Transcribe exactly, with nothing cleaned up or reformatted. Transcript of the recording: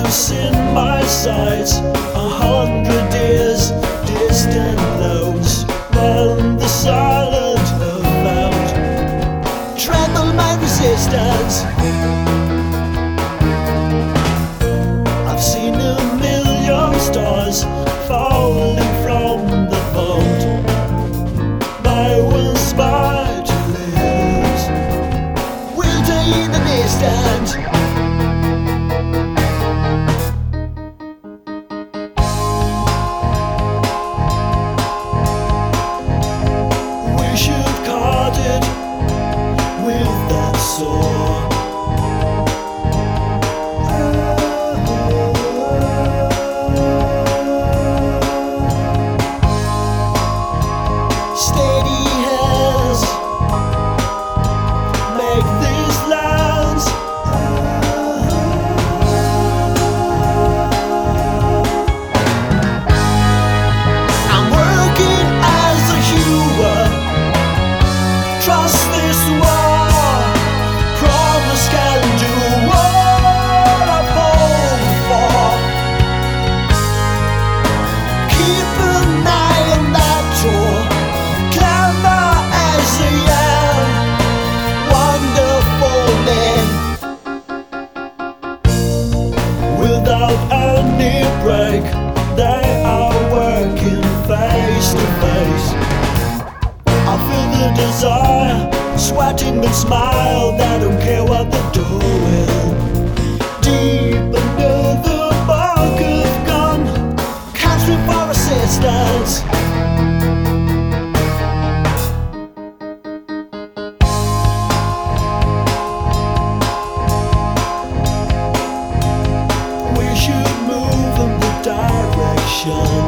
close in my sights, a hundred years distant those, when the silent have found tremble my resistance. I've seen a million stars falling from the vault. My will spy to lose, wilting in the distance. We should card it with that sword. Steady hands make these lands. I'm working as a hero. Trust this war. Promise can do what I've hoped for. Keep an eye on that door. Clever as I am, wonderful men. Without any break, they are working face to face. I feel the desire, sweating and smile. They don't care what they're doing. Deep under the bark of gun, capturing for assistance. We should move in the direction